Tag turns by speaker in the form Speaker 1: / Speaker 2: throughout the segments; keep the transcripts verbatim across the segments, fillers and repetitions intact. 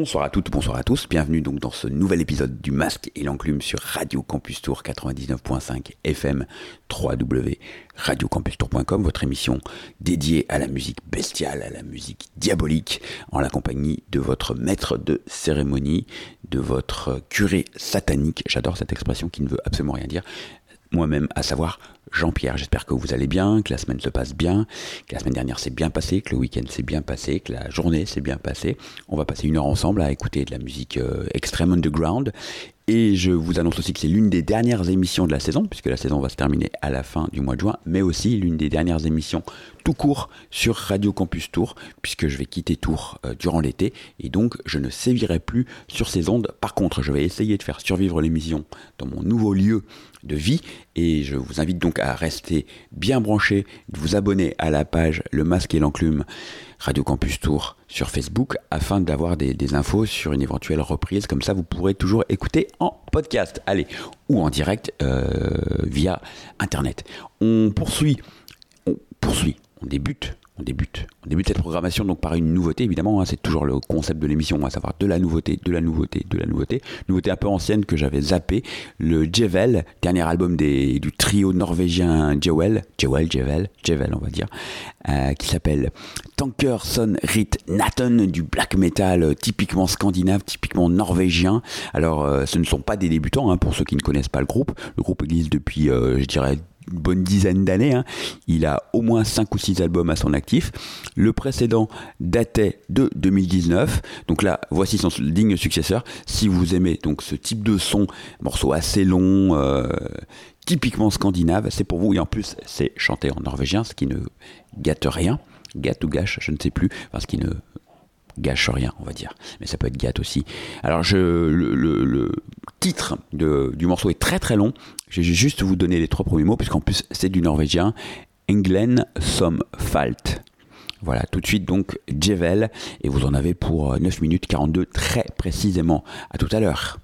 Speaker 1: Bonsoir à toutes, bonsoir à tous, bienvenue donc dans ce nouvel épisode du Masque et l'Enclume sur Radio Campus Tour quatre-vingt-dix-neuf virgule cinq F M, w w w point radio campus tour point com, votre émission dédiée à la musique bestiale, à la musique diabolique, en la compagnie de votre maître de cérémonie, de votre curé satanique, j'adore cette expression qui ne veut absolument rien dire, moi-même, à savoir Jean-Pierre. J'espère que vous allez bien, que la semaine se passe bien, que la semaine dernière s'est bien passée, que le week-end s'est bien passé, que la journée s'est bien passée. On va passer une heure ensemble à écouter de la musique euh, extrême underground. Et je vous annonce aussi que c'est l'une des dernières émissions de la saison, puisque la saison va se terminer à la fin du mois de juin, mais aussi l'une des dernières émissions tout court sur Radio Campus Tour, puisque je vais quitter Tours euh, durant l'été, et donc je ne sévirai plus sur ces ondes. Par contre, je vais essayer de faire survivre l'émission dans mon nouveau lieu de vie, et je vous invite donc à rester bien branchés, de vous abonner à la page Le Masque et l'Enclume Radio Campus Tour sur Facebook afin d'avoir des, des infos sur une éventuelle reprise. Comme ça, vous pourrez toujours écouter en podcast, allez, ou en direct euh, via Internet. On poursuit, on poursuit, on débute, on débute, on débute cette programmation donc par une nouveauté, évidemment, hein, c'est toujours le concept de l'émission, à savoir de la nouveauté, de la nouveauté, de la nouveauté. Nouveauté un peu ancienne que j'avais zappé, le Djevel, dernier album des, du trio norvégien Djevel, Djevel, Djevel, Djevel on va dire, euh, qui s'appelle Tanker Son Rit Nathan, du black metal euh, typiquement scandinave, typiquement norvégien. Alors euh, ce ne sont pas des débutants, hein, pour ceux qui ne connaissent pas le groupe. Le groupe existe depuis, euh, je dirais, une bonne dizaine d'années, hein. Il a au moins cinq ou six albums à son actif. Le précédent datait de deux mille dix-neuf. Donc là, voici son digne successeur. Si vous aimez donc ce type de son, morceau assez long, euh, typiquement scandinave, c'est pour vous. Et en plus, c'est chanté en norvégien, ce qui ne gâte rien. Gâte ou gâche, je ne sais plus. Enfin, ce qui ne gâche rien, on va dire, mais ça peut être gâte aussi. Alors je, le, le, le titre de, du morceau est très très long, je vais juste vous donner les trois premiers mots, puisqu'en plus c'est du norvégien, Englen som falt. Voilà, tout de suite donc Djevel, et vous en avez pour neuf minutes quarante-deux très précisément. À tout à l'heure.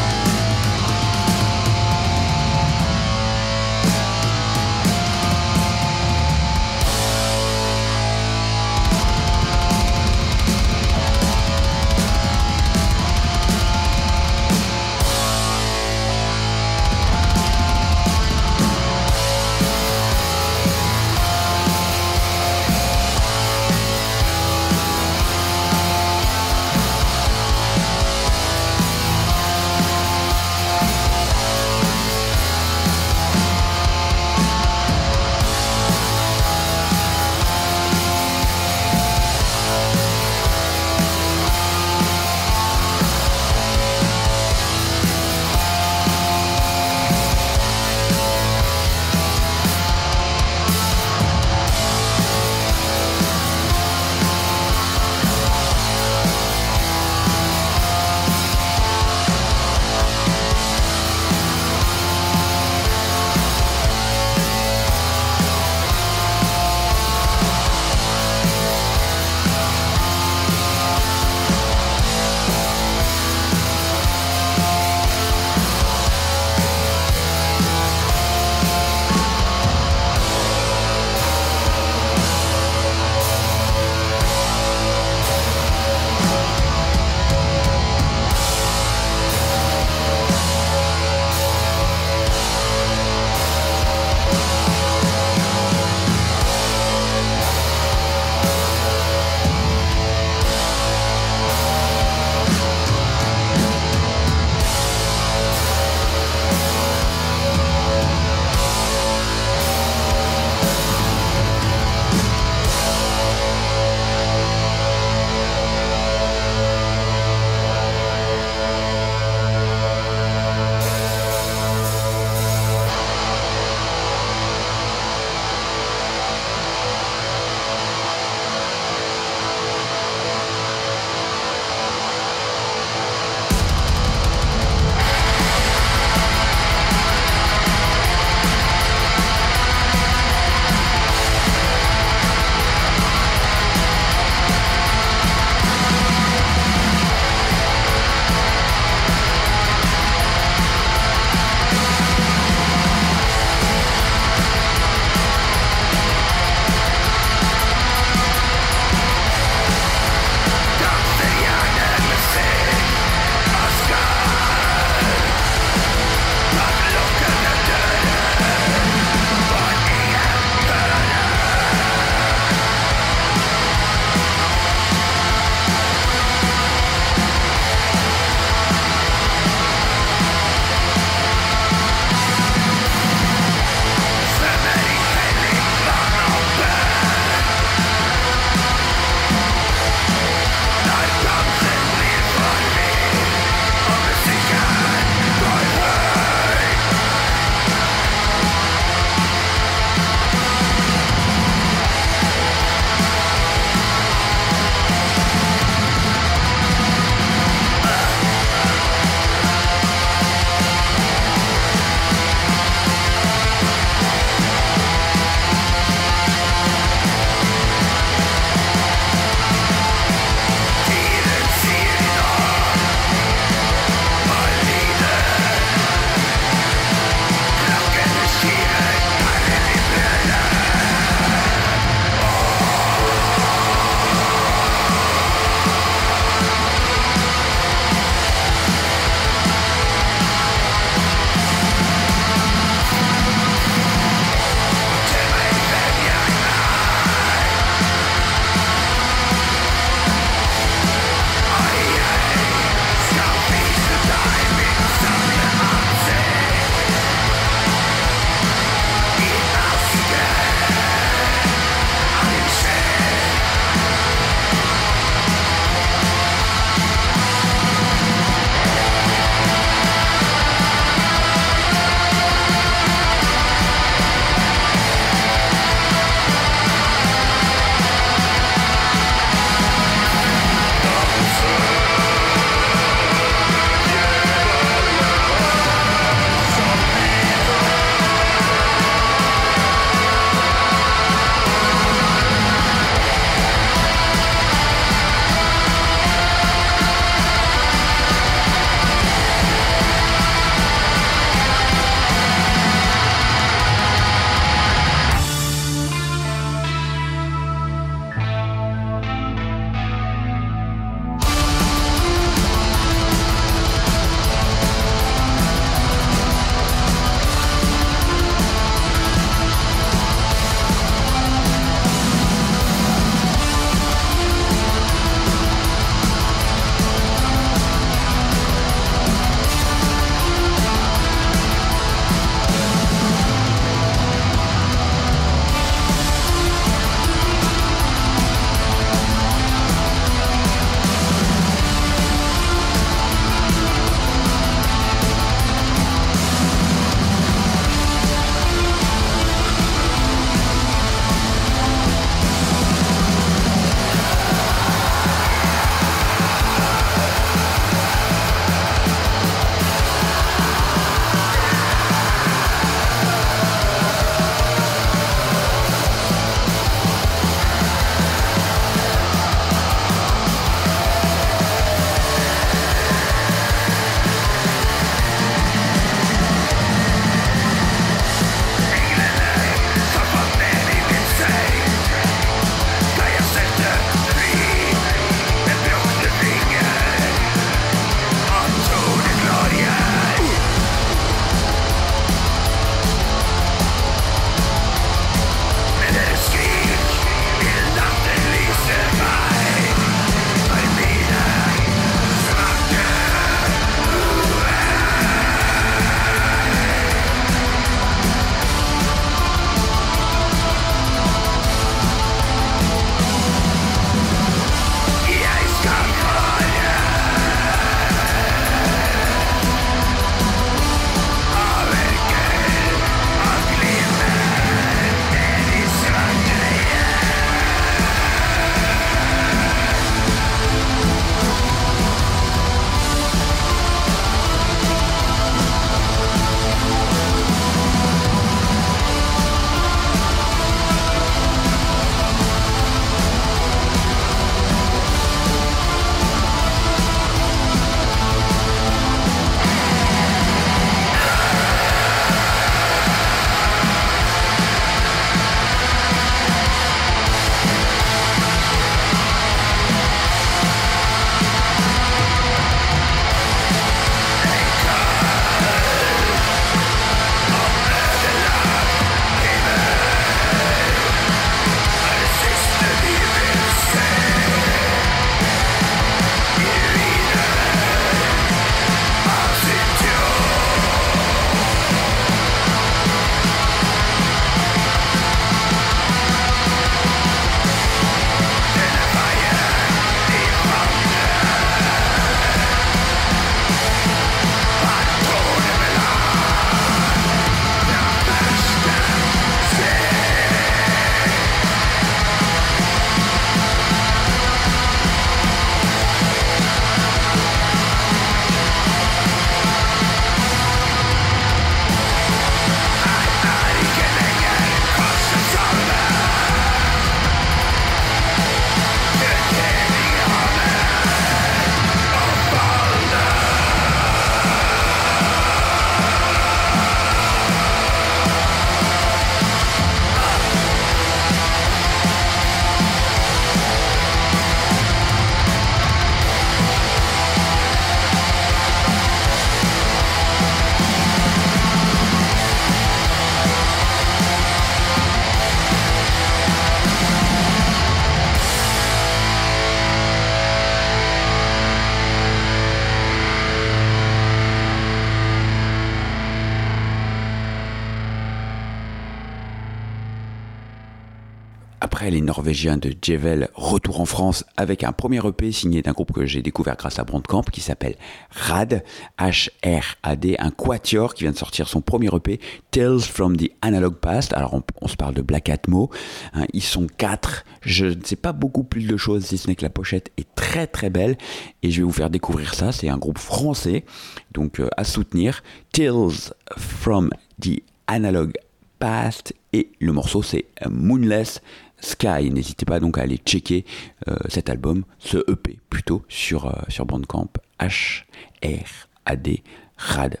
Speaker 1: Après les Norvégiens de Djevel, retour en France avec un premier E P signé d'un groupe que j'ai découvert grâce à Bandcamp qui s'appelle Rad, H R A D, un quatuor qui vient de sortir son premier E P, Tales from the Analog Past. Alors on, on se parle de Black Atmo, hein, ils sont quatre, je ne sais pas beaucoup plus de choses si ce n'est que la pochette est très très belle et je vais vous faire découvrir ça. C'est un groupe français, donc euh, à soutenir, Tales from the Analog Past, et le morceau c'est Moonless Sky. N'hésitez pas donc à aller checker euh, cet album, ce E P plutôt, sur, euh, sur Bandcamp, H R A D, Rad.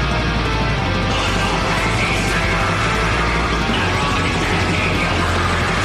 Speaker 2: Never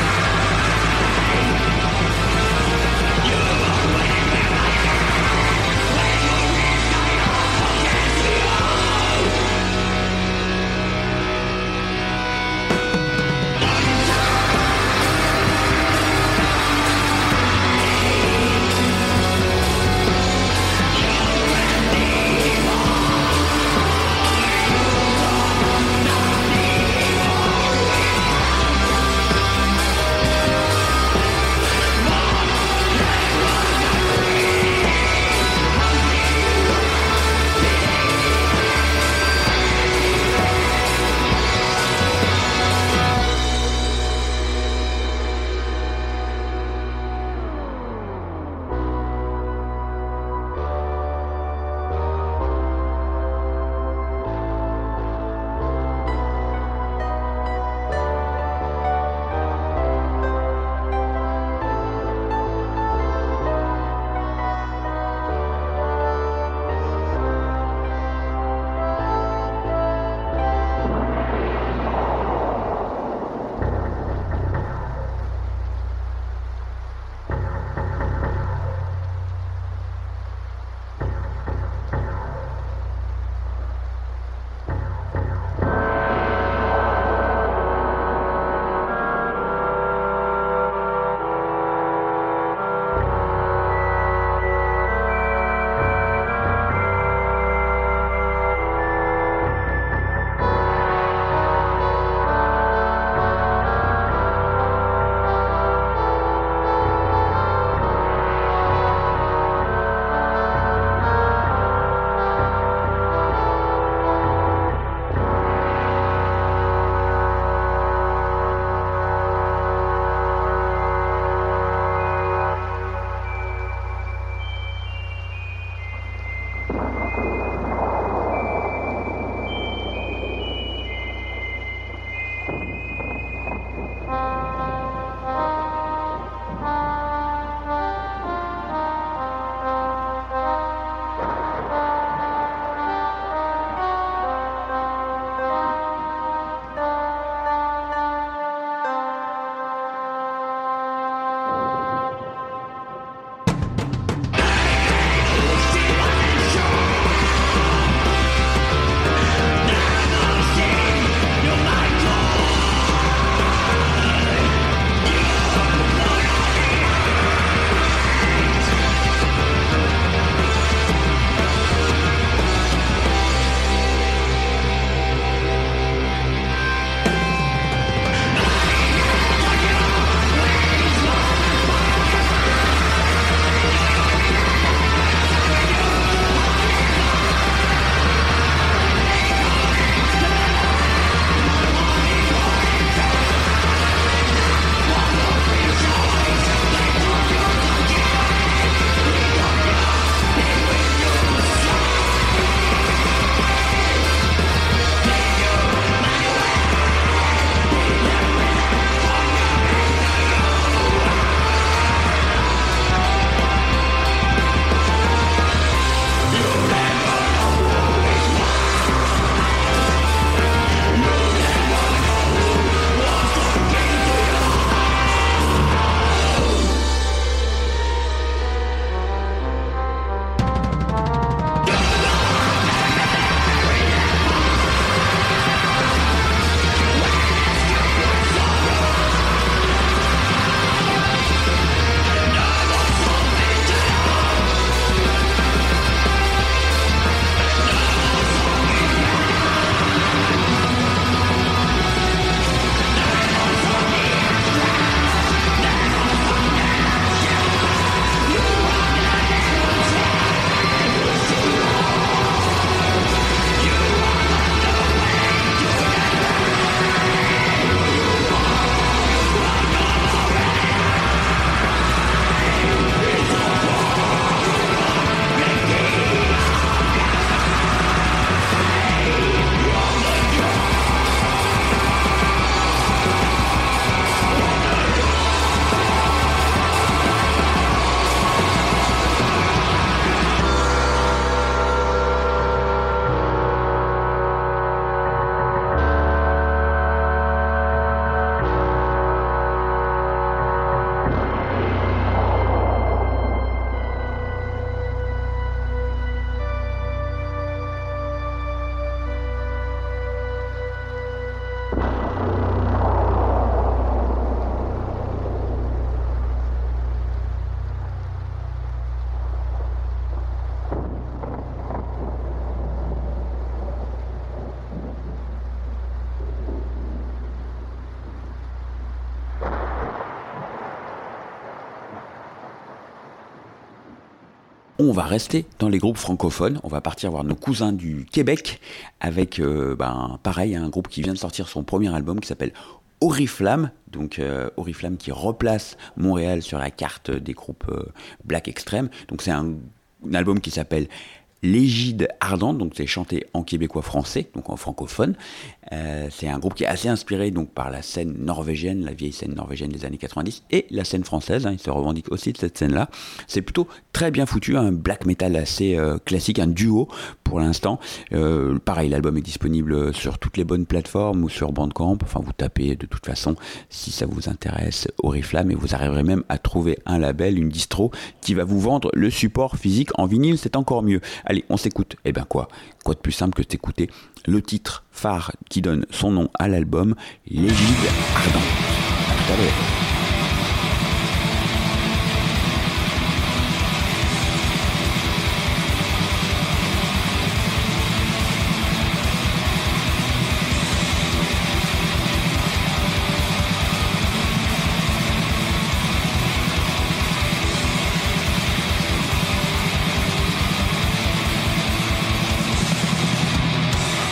Speaker 1: On va rester dans les groupes francophones, on va partir voir nos cousins du Québec avec, euh, ben, pareil, un groupe qui vient de sortir son premier album qui s'appelle Oriflamme, donc euh, Oriflamme qui replace Montréal sur la carte des groupes euh, Black Extreme. Donc c'est un, un album qui s'appelle L'Égide Ardente, donc c'est chanté en québécois français, donc en francophone. Euh, c'est un groupe qui est assez inspiré donc par la scène norvégienne, la vieille scène norvégienne des années quatre-vingt-dix, et la scène française, hein, il se revendique aussi de cette scène-là. C'est plutôt très bien foutu, un black metal assez euh, classique, un duo pour l'instant. Euh, pareil, l'album est disponible sur toutes les bonnes plateformes ou sur Bandcamp, enfin vous tapez de toute façon si ça vous intéresse Oriflamme, et vous arriverez même à trouver un label, une distro qui va vous vendre le support physique en vinyle, c'est encore mieux. Allez, on s'écoute. Eh ben quoi Quoi de plus simple que d'écouter le titre phare qui donne son nom à l'album, L'Égide Ardente. À tout à l'heure.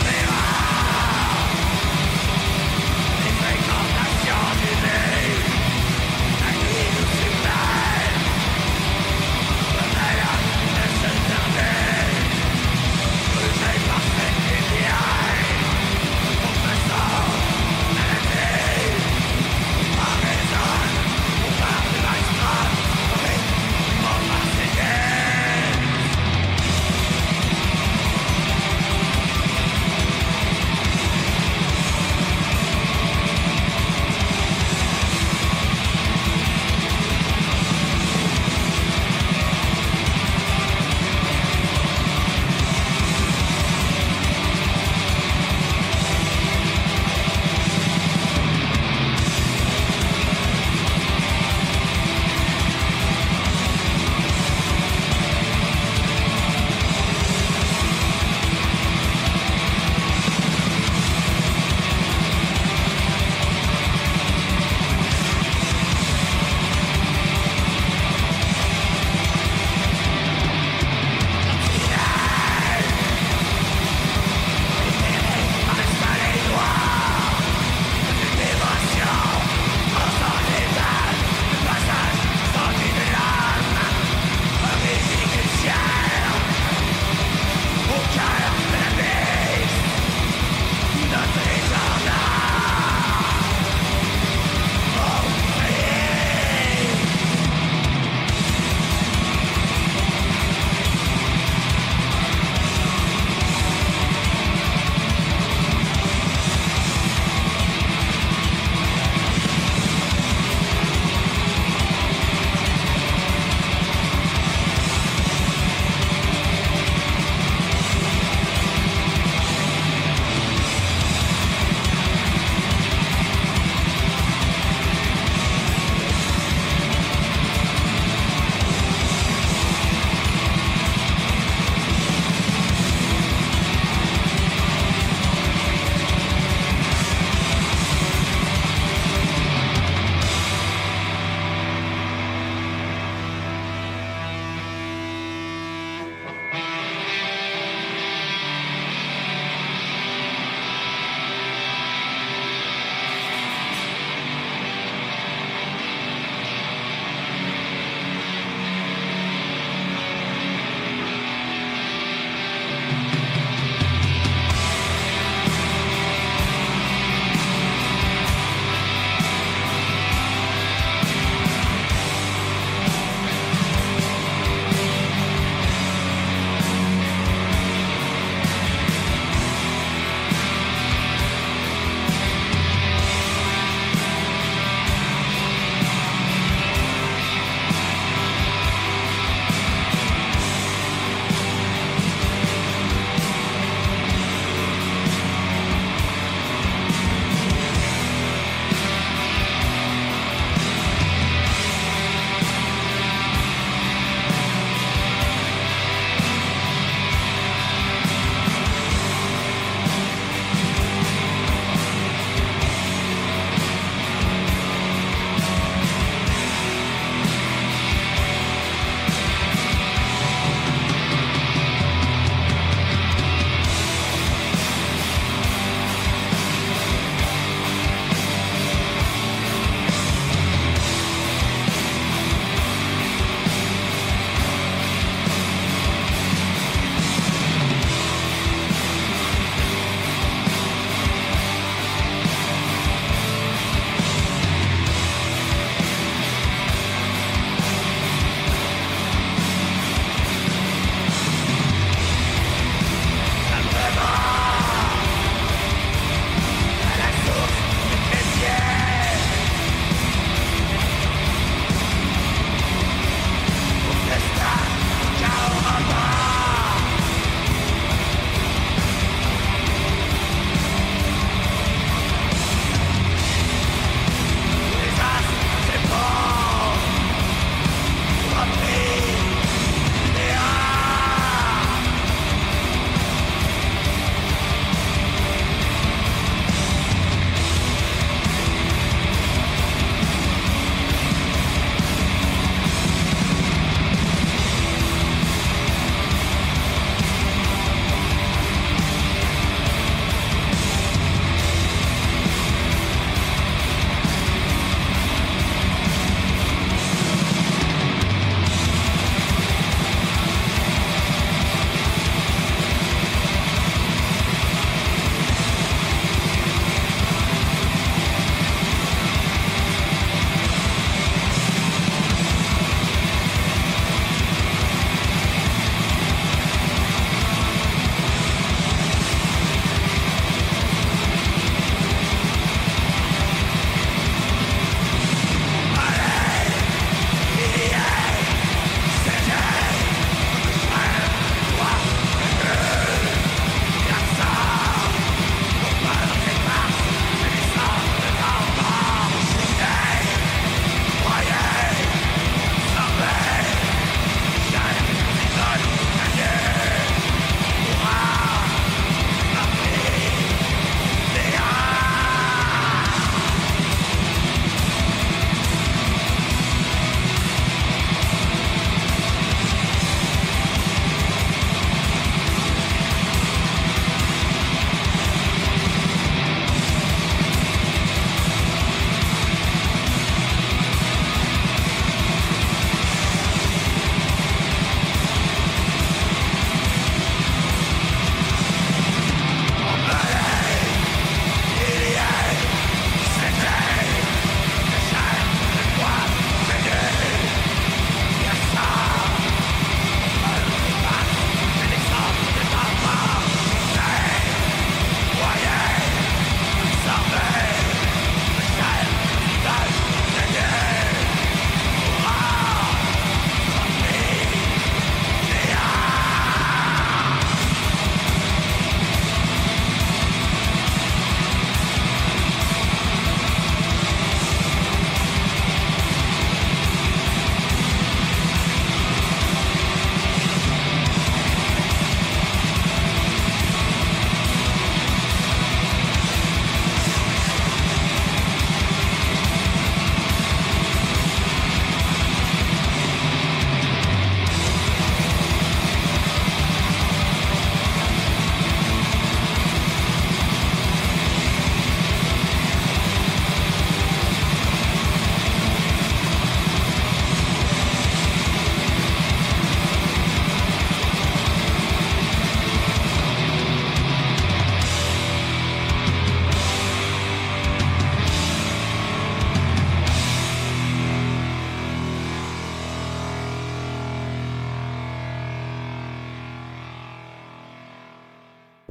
Speaker 2: Fréquentation du nez.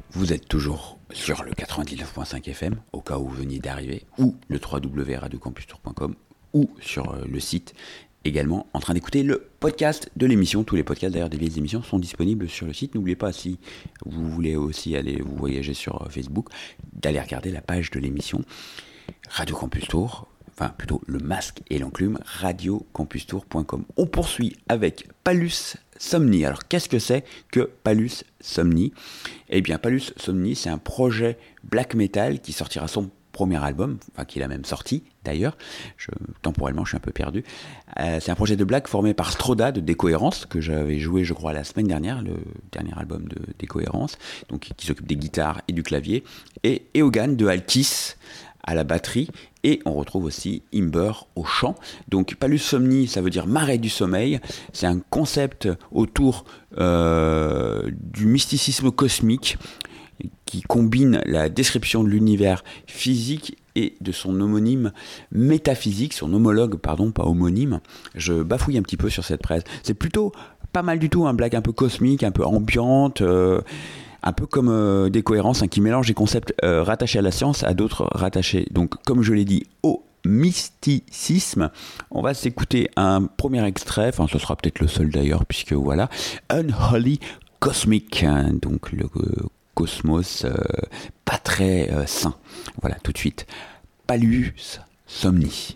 Speaker 1: Vous êtes toujours sur le quatre-vingt-dix-neuf virgule cinq F M, au cas où vous veniez d'arriver, ou le w w w point radio campus tour point com, ou sur le site, également en train d'écouter le podcast de l'émission. Tous les podcasts d'ailleurs des vieilles émissions sont disponibles sur le site. N'oubliez pas, si vous voulez aussi aller vous voyager sur Facebook, d'aller regarder la page de l'émission Radio Campus Tour, enfin plutôt le masque et l'enclume, radio campus tour point com. On poursuit avec Palus Somni. Alors qu'est-ce que c'est que Palus Somni ? Eh bien Palus Somni, c'est un projet black metal qui sortira son premier album, enfin qu'il a même sorti d'ailleurs, je, temporellement je suis un peu perdu. Euh, c'est un projet de black formé par Stroda de Décohérence, que j'avais joué je crois la semaine dernière, le dernier album de Décohérence, donc qui s'occupe des guitares et du clavier, et Eogan de Altis à la batterie, et on retrouve aussi Imber au chant. Donc Palus Somni, ça veut dire marais du sommeil, c'est un concept autour euh, du mysticisme cosmique qui combine la description de l'univers physique et de son homonyme métaphysique, son homologue, pardon, pas homonyme. Je bafouille un petit peu sur cette presse. C'est plutôt pas mal du tout, un blague un peu cosmique, un peu ambiante, euh, un peu comme euh, Décohérence, hein, qui mélange des concepts euh, rattachés à la science à d'autres rattachés, donc comme je l'ai dit, au mysticisme. On va s'écouter un premier extrait, enfin ce sera peut-être le seul d'ailleurs, puisque voilà, Unholy Cosmic, hein, donc le euh, cosmos euh, pas très euh, sain. Voilà, tout de suite, Palus Somni.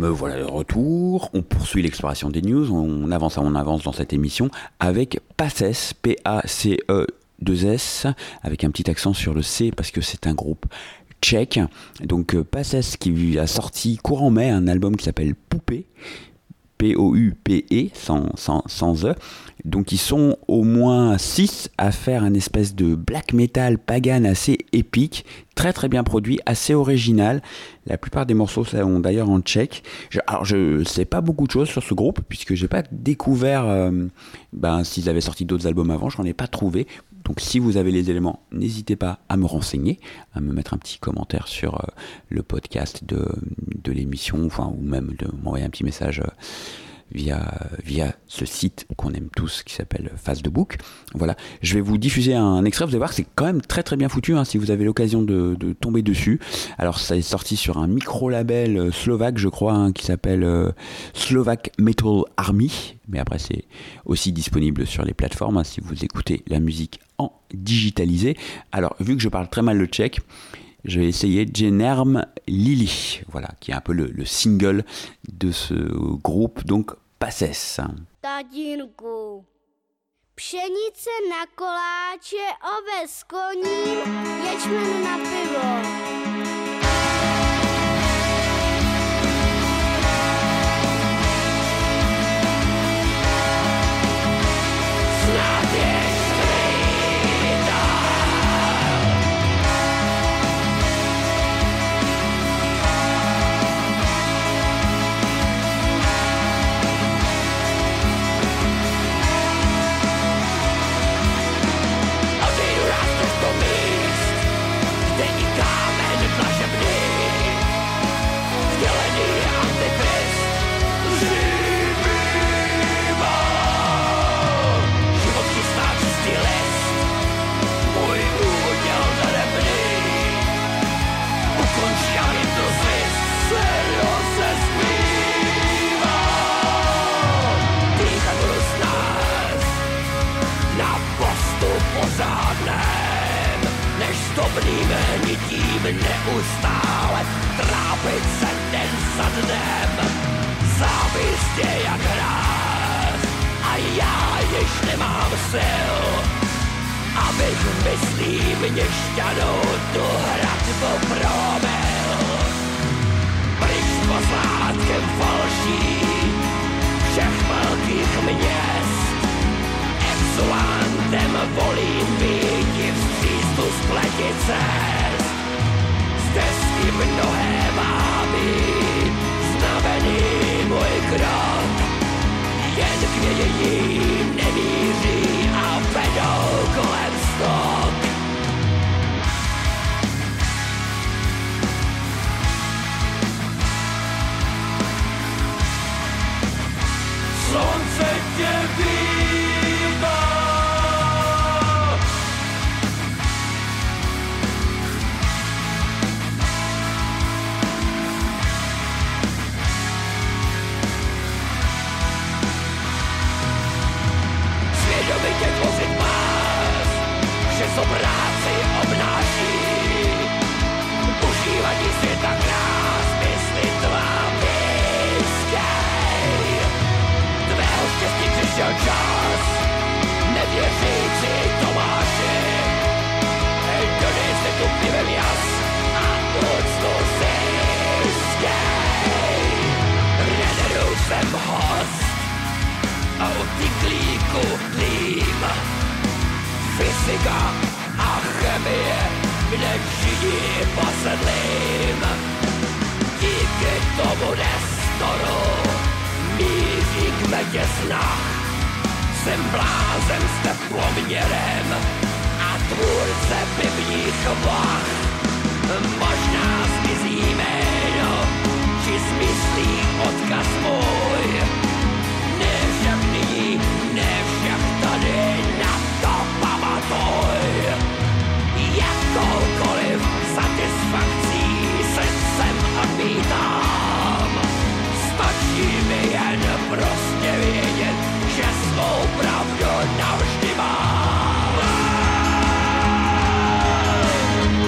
Speaker 1: Me voilà de retour, on poursuit l'exploration des news, on avance, on avance dans cette émission avec Paces, P A C E deux S, avec un petit accent sur le C parce que c'est un groupe tchèque. Donc Paces qui a sorti courant mai un album qui s'appelle Poupée, P O U P E, sans, sans, sans E. Donc ils sont au moins six à faire un espèce de black metal pagan assez épique, très très bien produit, assez original. La plupart des morceaux sont d'ailleurs en tchèque. Je, alors je sais pas beaucoup de choses sur ce groupe, puisque j'ai pas découvert euh, ben, s'ils avaient sorti d'autres albums avant, j'en ai pas trouvé. Donc si vous avez les éléments, n'hésitez pas à me renseigner, à me mettre un petit commentaire sur euh, le podcast de, de l'émission, enfin, ou même de m'envoyer un petit message euh, via, via ce site qu'on aime tous qui s'appelle Face de Book. Voilà, je vais vous diffuser un extrait, vous allez voir que c'est quand même très très bien foutu hein, si vous avez l'occasion de, de tomber dessus. Alors ça est sorti sur un micro-label slovaque je crois hein, qui s'appelle euh, Slovak Metal Army, mais après c'est aussi disponible sur les plateformes hein, si vous écoutez la musique en digitalisé. Alors vu que je parle très mal le tchèque, je vais essayer Generm Lili, voilà, qui est un peu le, le single de ce groupe, donc Paces.
Speaker 2: Tatínku, pšenice na koláče, oves s koním, ječmen na pivo.
Speaker 3: Dobrým hnitím neustále trápit se den za dnem. Závist je jak hráz a já již nemám sil, abych myslí měšťanou tu hradbu promyl. Pryč s poslátkem falší všech velkých měst, exulantem volím býti vstříc tu spletit cest. Stezky mnohé má být znavený můj krok, jen k věděním nemíří a vedou kolem stok. Slunce tě vítá, svědomitě tvořit vás, že co práci obnáší, užívání světa krás, mysli tvá vyskej. Tvého štěstí přišel čas, nevěřící Tomáši, donej se tu pivem jas a úctu získej. Renneru jsem host a u tyklíku lím, fyzika a chemie, kde činí posedlým. Díky tomu Nestoru míří k metě snah. Jsem blázen s teploměrem a tvůrce pivních vah. Možná zmizí jméno, či zmyslí odkaz můj. Ne však nyní, ne však tady, na to pamatuj. Jakoukoliv satisfakcí srdcem odmítám. Stačí mi jen prostě vědět, že svou pravdu navždy mám.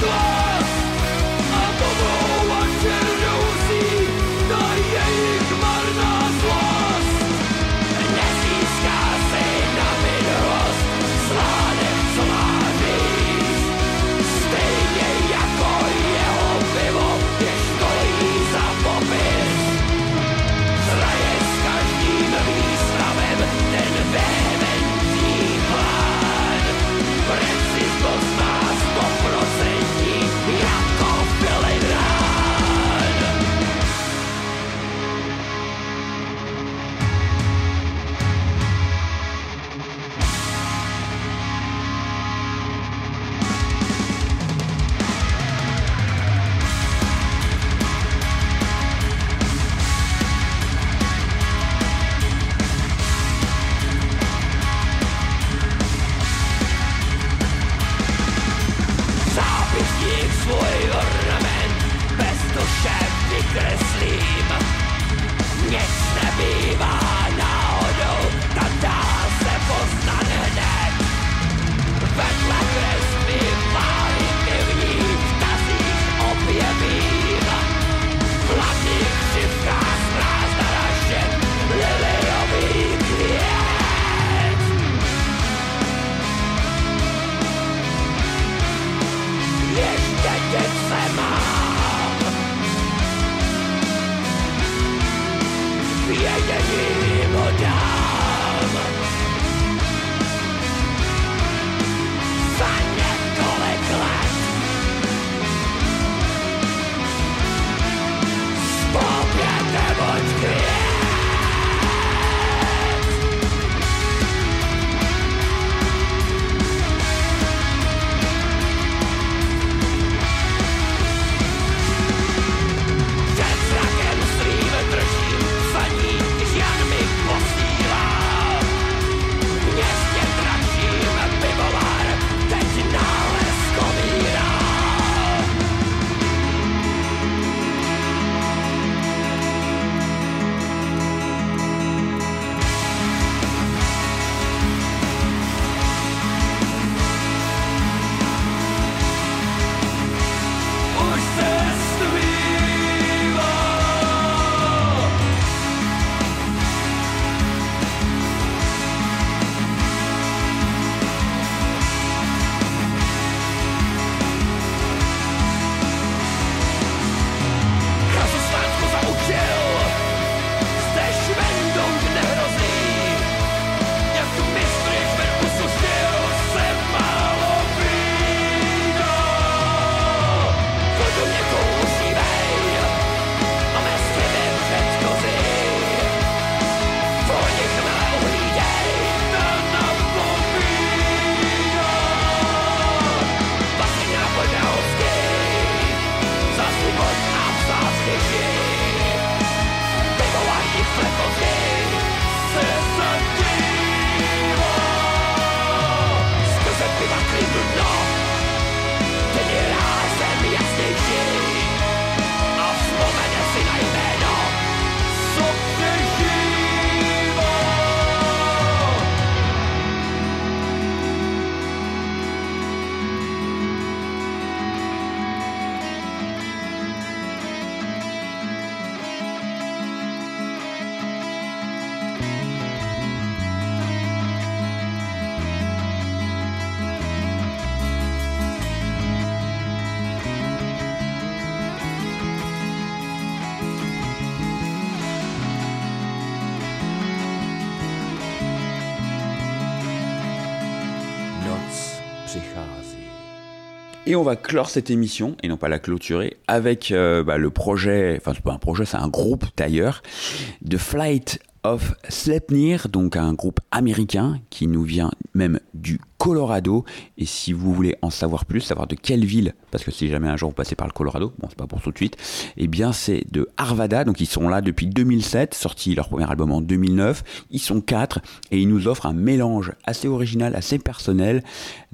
Speaker 1: Et on va clore cette émission, et non pas la clôturer, avec euh, bah, le projet, enfin c'est pas un projet, c'est un groupe d'ailleurs, The Flight of Sleipnir, donc un groupe américain qui nous vient même du Colorado. Et si vous voulez en savoir plus, savoir de quelle ville, parce que si jamais un jour vous passez par le Colorado, bon c'est pas pour tout de suite, et eh bien c'est de Arvada, donc ils sont là depuis deux mille sept, sorti leur premier album en deux mille neuf, ils sont quatre et ils nous offrent un mélange assez original, assez personnel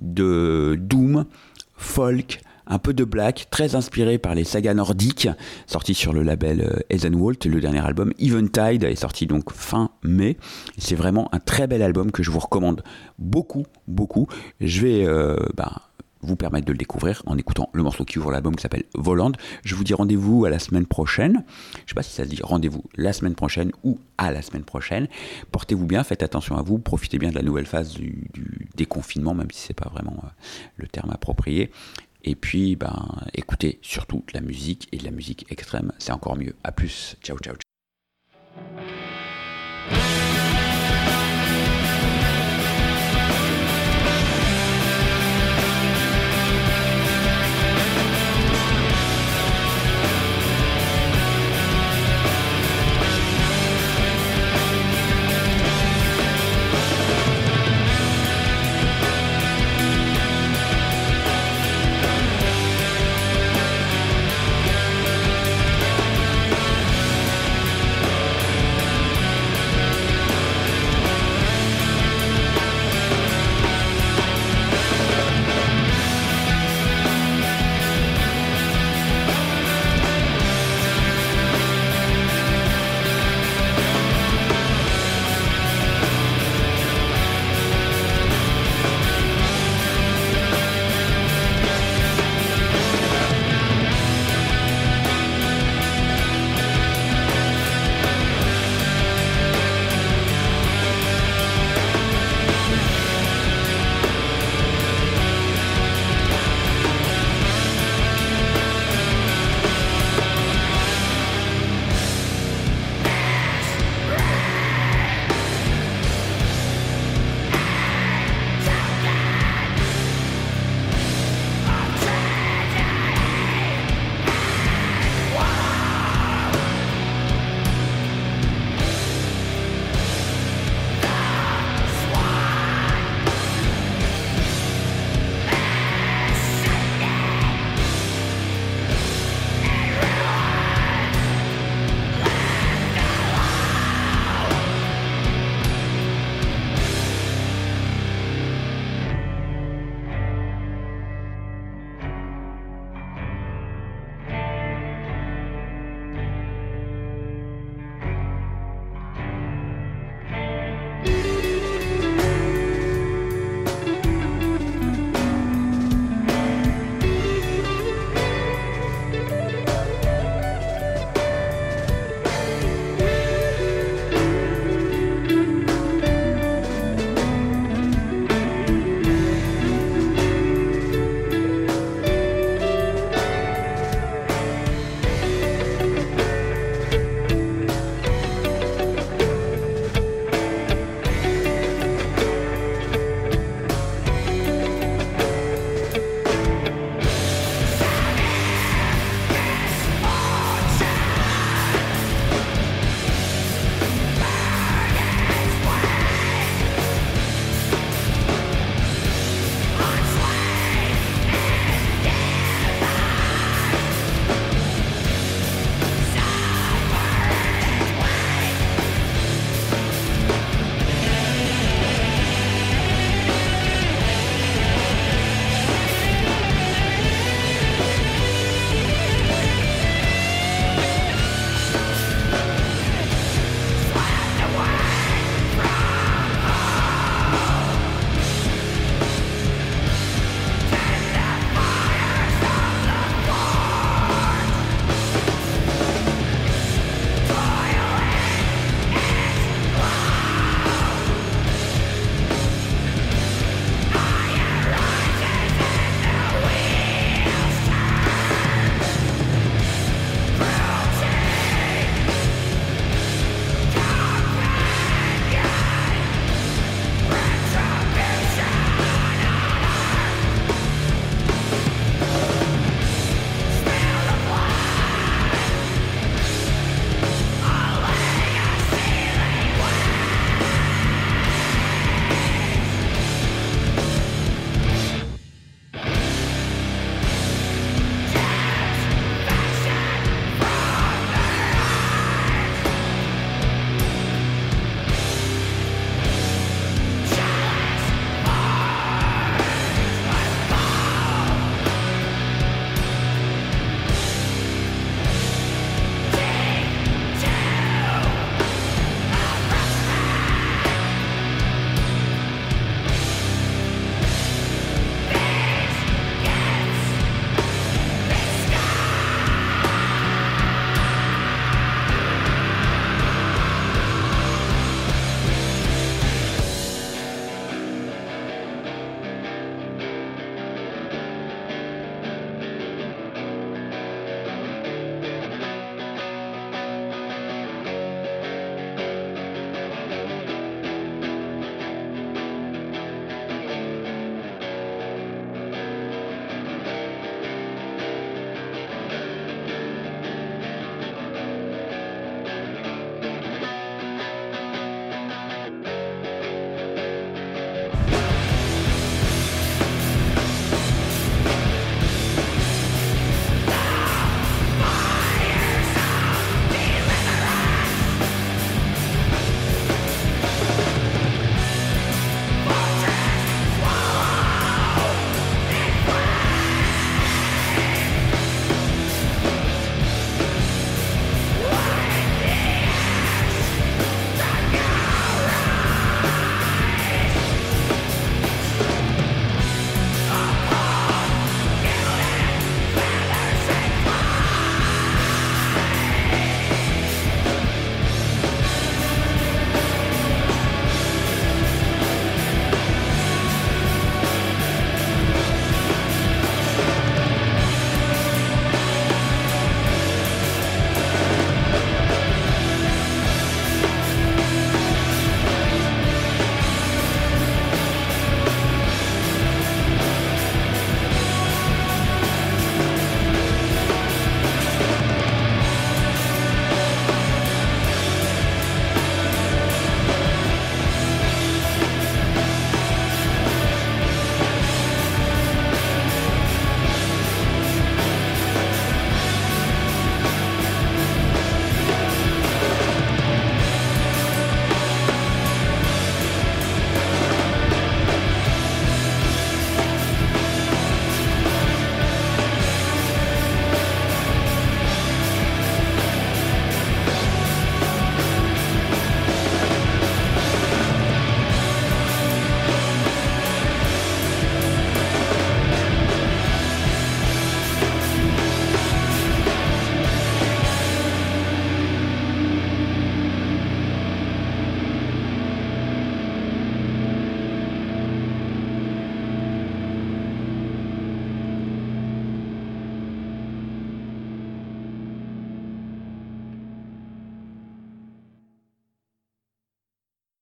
Speaker 1: de doom, folk, un peu de black, très inspiré par les sagas nordiques, sorti sur le label Esenwald. Le dernier album Eventide est sorti donc fin mai. C'est vraiment un très bel album que je vous recommande beaucoup, beaucoup. Je vais euh, bah, vous permettre de le découvrir en écoutant le morceau qui ouvre l'album qui s'appelle Voland. Je vous dis rendez-vous à la semaine prochaine. Je ne sais pas si ça se dit rendez-vous la semaine prochaine ou à la semaine prochaine. Portez-vous bien, faites attention à vous, profitez bien de la nouvelle phase du, du déconfinement, même si ce n'est pas vraiment euh, le terme approprié. Et puis, ben, écoutez surtout de la musique, et de la musique extrême, c'est encore mieux. À plus, ciao, ciao, ciao.